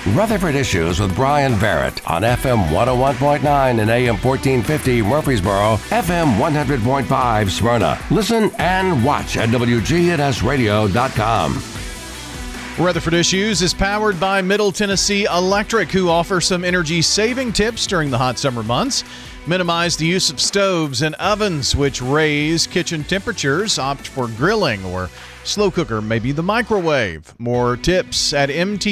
Rutherford Issues with Brian Barrett on FM 101.9 and AM 1450 Murfreesboro, FM 100.5 Smyrna. Listen and watch at WGNSradio.com. Rutherford Issues is powered by Middle Tennessee Electric, who offer some energy-saving tips during the hot summer months. Minimize the use of stoves and ovens, which raise kitchen temperatures. Opt for grilling or slow cooker, maybe the microwave. More tips at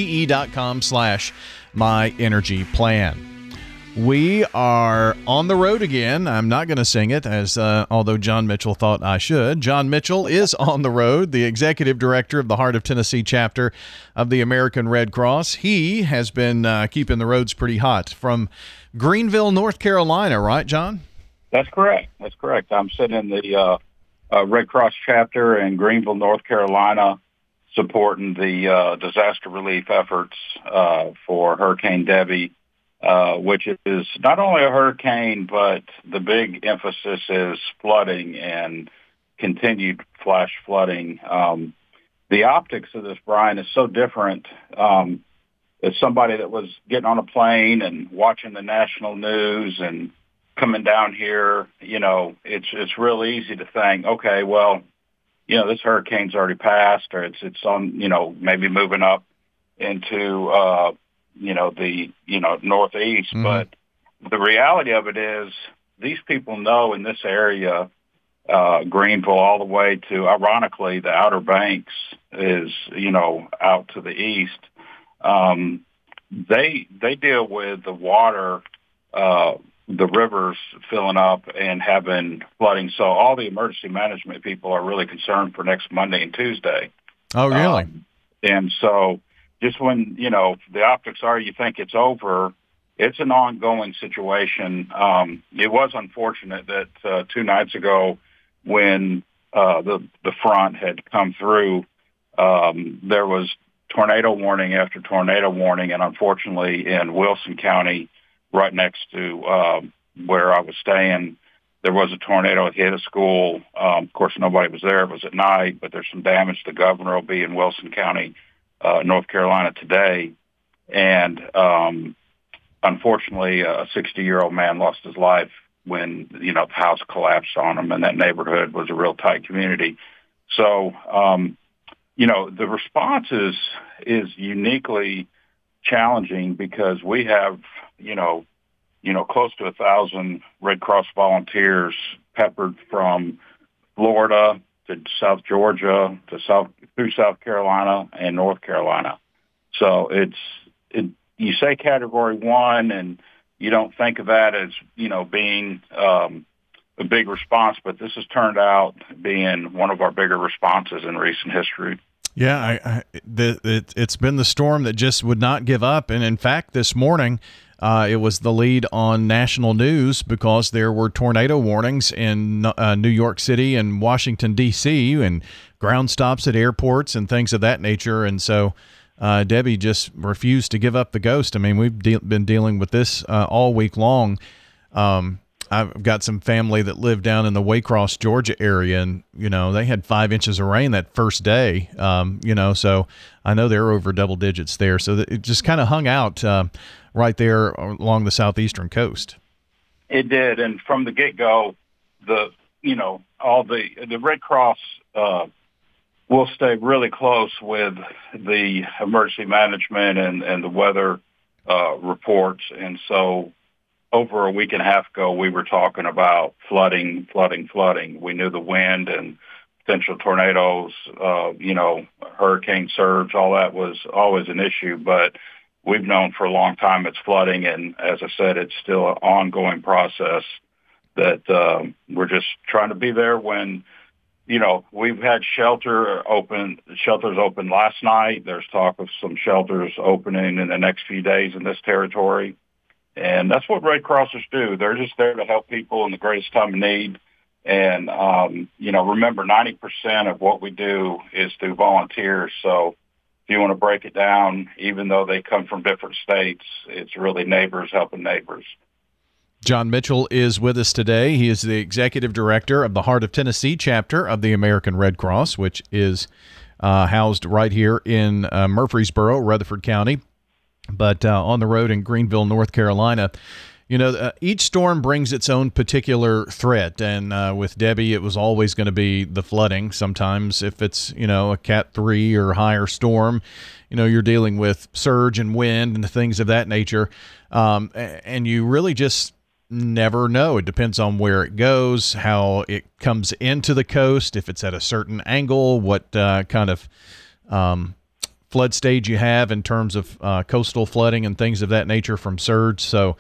mte.com/myenergyplan. We are on the road again. I'm not going to sing it, although John Mitchell thought I should. John Mitchell is on the road, the executive director of the Heart of Tennessee chapter of the American Red Cross. He has been keeping the roads pretty hot from Greenville, North Carolina, right, John? That's correct. I'm sitting in the Red Cross chapter in Greenville, North Carolina, supporting the disaster relief efforts for Hurricane Debby. Which is not only a hurricane, but the big emphasis is flooding and continued flash flooding. The optics of this, Brian, is so different. As somebody that was getting on a plane and watching the national news and coming down here, it's real easy to think, okay, well, this hurricane's already passed, or it's on, maybe moving up into the northeast. Mm-hmm. But the reality of it is these people know in this area, Greenville all the way to, ironically, the Outer Banks is, out to the east. They deal with the water, the rivers filling up and having flooding. So all the emergency management people are really concerned for next Monday and Tuesday. Oh, really? And so just when, the optics are, you think it's over, it's an ongoing situation. It was unfortunate that 2 nights ago when the front had come through, there was tornado warning after tornado warning, and unfortunately in Wilson County, right next to where I was staying, there was a tornado that hit a school. Of course, nobody was there. It was at night, but there's some damage. The governor will be in Wilson County, North Carolina today. And unfortunately, a 60-year-old man lost his life when, the house collapsed on him, and that neighborhood was a real tight community. So, the response is uniquely challenging because we have, close to 1,000 Red Cross volunteers peppered from Florida to South Georgia to through South Carolina and North Carolina. So you say Category 1, and you don't think of that as being a big response, but this has turned out being one of our bigger responses in recent history. Yeah, it's been the storm that just would not give up, and in fact, this morning. It was the lead on national news because there were tornado warnings in New York City and Washington, D.C., and ground stops at airports and things of that nature. And so Debby just refused to give up the ghost. I mean, we've been dealing with this all week long. I've got some family that live down in the Waycross, Georgia area, and, they had 5 inches of rain that first day, so I know they're over double digits there. So it just kind of hung out right there along the southeastern coast. It did. And from the get-go, the Red Cross will stay really close with the emergency management and the weather reports. And so over a week and a half ago, we were talking about flooding. We knew the wind and potential tornadoes, hurricane surge, all that was always an issue. But we've known for a long time it's flooding, and as I said, it's still an ongoing process that we're just trying to be there when, we've had shelters open last night. There's talk of some shelters opening in the next few days in this territory. And that's what Red Crossers do. They're just there to help people in the greatest time of need. And, remember, 90% of what we do is through volunteers. So if you want to break it down, even though they come from different states, it's really neighbors helping neighbors. John Mitchell is with us today. He is the executive director of the Heart of Tennessee chapter of the American Red Cross, which is housed right here in Murfreesboro, Rutherford County. But on the road in Greenville, North Carolina, each storm brings its own particular threat. And with Debbie, it was always going to be the flooding. Sometimes if it's, a Cat 3 or higher storm, you're dealing with surge and wind and things of that nature. And you really just never know. It depends on where it goes, how it comes into the coast, if it's at a certain angle, what kind of flood stage you have in terms of coastal flooding and things of that nature from surge. So,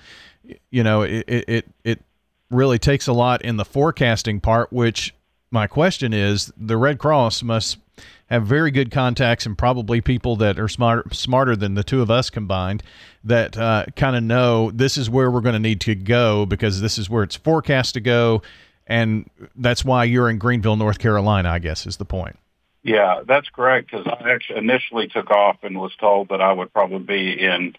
it really takes a lot in the forecasting part, which my question is, the Red Cross must have very good contacts and probably people that are smarter than the two of us combined that kind of know this is where we're going to need to go because this is where it's forecast to go. And that's why you're in Greenville, North Carolina, I guess is the point. Yeah, that's correct. Because I actually initially took off and was told that I would probably be in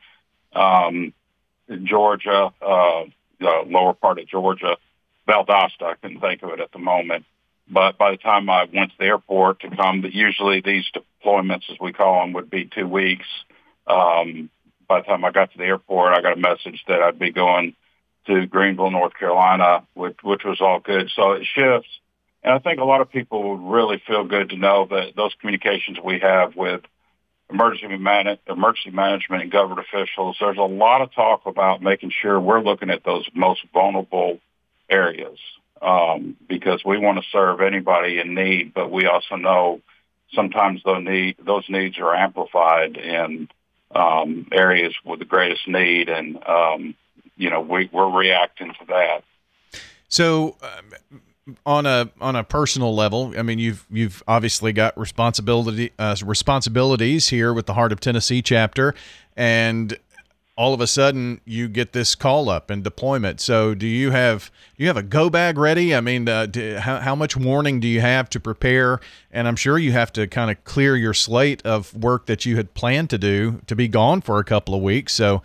Georgia, the lower part of Georgia, Valdosta. I couldn't think of it at the moment. But by the time I went to the airport to come, usually these deployments, as we call them, would be 2 weeks. By the time I got to the airport, I got a message that I'd be going to Greenville, North Carolina, which was all good. So it shifts. And I think a lot of people would really feel good to know that those communications we have with emergency management and government officials, there's a lot of talk about making sure we're looking at those most vulnerable areas. Because we want to serve anybody in need, but we also know sometimes those needs are amplified in areas with the greatest need, and we're reacting to that. So, on a personal level, I mean, you've obviously got responsibilities here with the Heart of Tennessee chapter, and all of a sudden you get this call up and deployment. So do you have a go bag ready? I mean, how much warning do you have to prepare? And I'm sure you have to kind of clear your slate of work that you had planned to do to be gone for a couple of weeks. So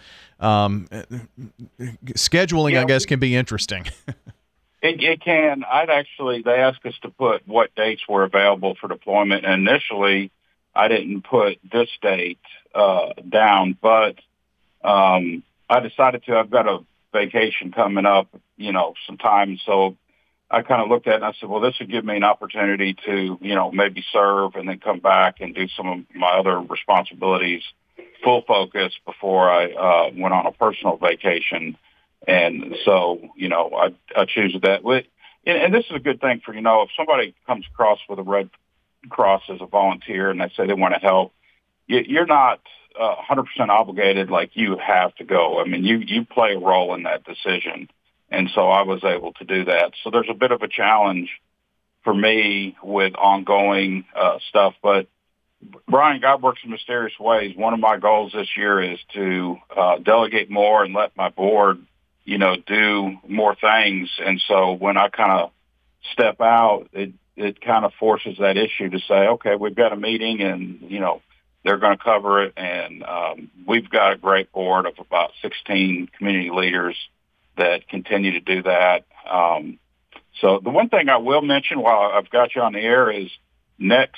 scheduling, I guess, can be interesting. It can. They asked us to put what dates were available for deployment. And initially I didn't put this date down, but I decided I've got a vacation coming up, sometime. So I kind of looked at it and I said, well, this would give me an opportunity to, maybe serve and then come back and do some of my other responsibilities, full focus before I went on a personal vacation. And so, I choose that. And this is a good thing for, if somebody comes across with a Red Cross as a volunteer and they say they want to help, you're not 100% obligated, like you have to go. I mean, you play a role in that decision. And so I was able to do that. So there's a bit of a challenge for me with ongoing stuff. But Brian, God works in mysterious ways. One of my goals this year is to delegate more and let my board, do more things. And so when I kind of step out, it kind of forces that issue to say, okay, we've got a meeting and, they're going to cover it. And we've got a great board of about 16 community leaders that continue to do that. So the one thing I will mention while I've got you on the air is next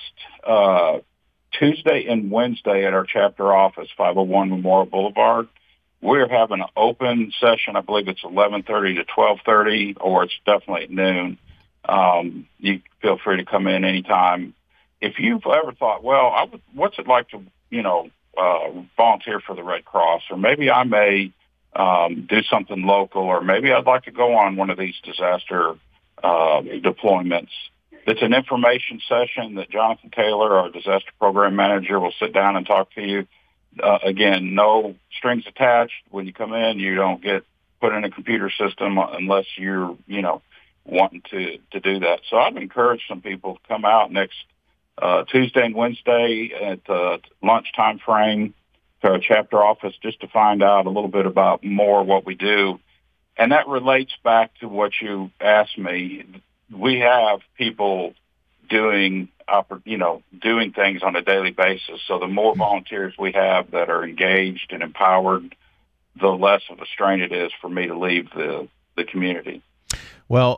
Tuesday and Wednesday at our chapter office, 501 Memorial Boulevard, we're having an open session. I believe it's 11:30 to 12:30, or it's definitely at noon. You feel free to come in anytime. If you've ever thought, well, what's it like to, volunteer for the Red Cross, or maybe I may do something local, or maybe I'd like to go on one of these disaster deployments. It's an information session that Jonathan Taylor, our disaster program manager, will sit down and talk to you. Again, no strings attached. When you come in, you don't get put in a computer system unless you're, wanting to do that. So I'd encourage some people to come out next Tuesday and Wednesday at the lunchtime frame to our chapter office just to find out a little bit about more what we do. And that relates back to what you asked me. We have people doing things on a daily basis. So the more volunteers we have that are engaged and empowered, the less of a strain it is for me to leave the community. Well,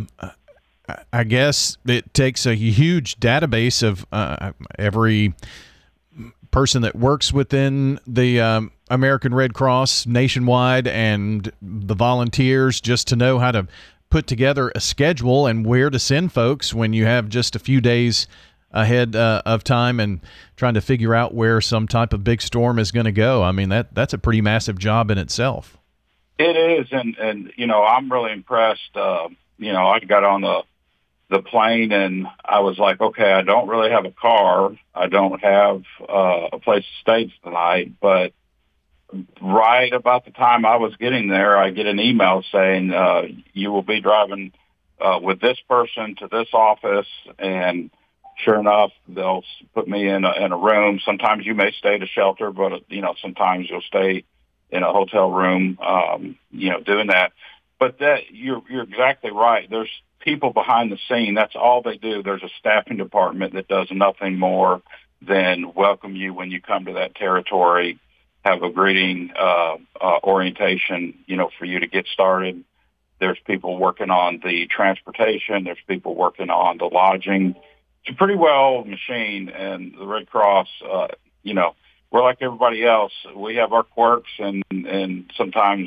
I guess it takes a huge database of every person that works within the American Red Cross nationwide and the volunteers just to know how to put together a schedule and where to send folks when you have just a few days ahead of time and trying to figure out where some type of big storm is going to go. I mean, that's a pretty massive job in itself. It is, and I'm really impressed. I got on the plane and I was like, okay, I don't really have a car. I don't have a place to stay tonight, but right about the time I was getting there, I get an email saying, you will be driving with this person to this office, and sure enough, they'll put me in a room. Sometimes you may stay at a shelter, but, sometimes you'll stay in a hotel room, doing that. But that you're exactly right. There's people behind the scene. That's all they do. There's a staffing department that does nothing more than welcome you when you come to that territory, have a greeting orientation, for you to get started. There's people working on the transportation. There's people working on the lodging. It's a pretty well machine, and the Red Cross, we're like everybody else. We have our quirks, and sometimes,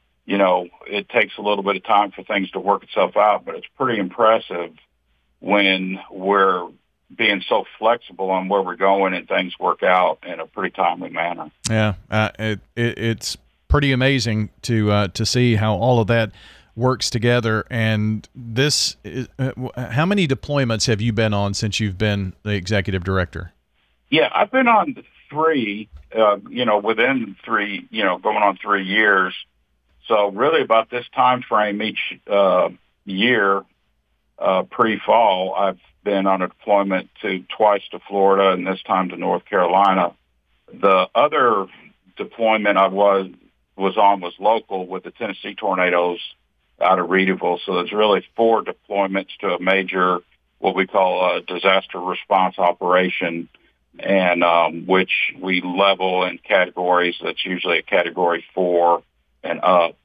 it takes a little bit of time for things to work itself out, but it's pretty impressive when we're being so flexible on where we're going and things work out in a pretty timely manner. Yeah, it's pretty amazing to see how all of that works together. And this is, how many deployments have you been on since you've been the executive director? Yeah, I've been on 3, within 3, going on 3 years. So really about this time frame each year, pre-fall, I've been on a deployment twice to Florida and this time to North Carolina. The other deployment I was on was local with the Tennessee tornadoes out of Reedville. So there's really 4 deployments to a major, what we call a disaster response operation, and which we level in categories. That's usually a category 4 and up.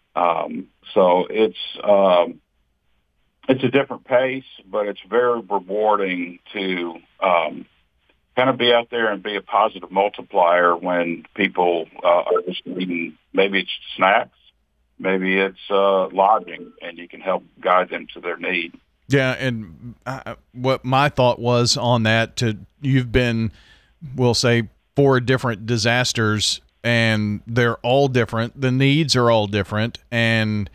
So it's a different pace, but it's very rewarding to kind of be out there and be a positive multiplier when people are just needing, maybe it's snacks, maybe it's lodging, and you can help guide them to their need. Yeah, and what my thought was on that, you've been, we'll say, 4 different disasters, and they're all different. The needs are all different, and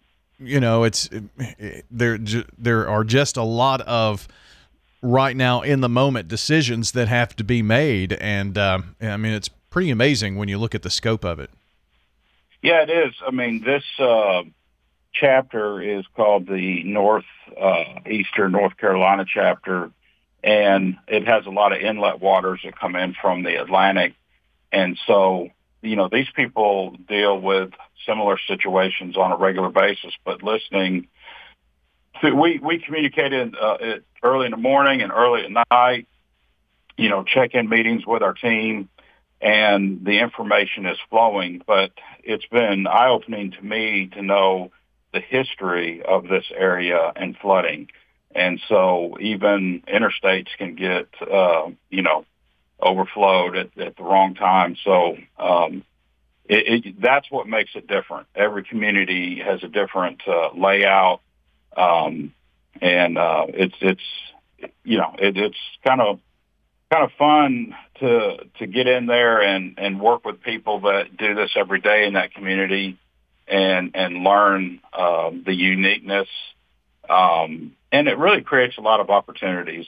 there are just a lot of right now in the moment decisions that have to be made, and it's pretty amazing when you look at the scope of it. Yeah, it is. I mean, this chapter is called the Eastern North Carolina chapter, and it has a lot of inlet waters that come in from the Atlantic. And so, these people deal with similar situations on a regular basis, but listening to, we communicated early in the morning and early at night, check-in meetings with our team, and the information is flowing. But it's been eye-opening to me to know the history of this area and flooding. And so even interstates can get, overflowed at the wrong time. So that's what makes it different. Every community has a different layout, and it's kind of fun to get in there and work with people that do this every day in that community and learn the uniqueness. And it really creates a lot of opportunities.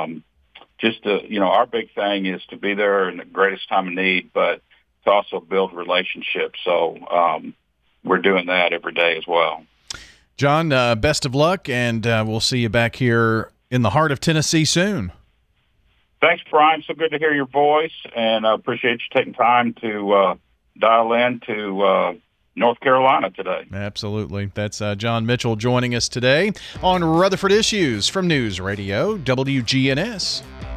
Our big thing is to be there in the greatest time of need, but to also build relationships. So we're doing that every day as well. John, best of luck, and we'll see you back here in the heart of Tennessee soon. Thanks, Brian. So good to hear your voice, and I appreciate you taking time to dial in to North Carolina today. Absolutely. That's John Mitchell joining us today on Rutherford Issues from News Radio WGNS.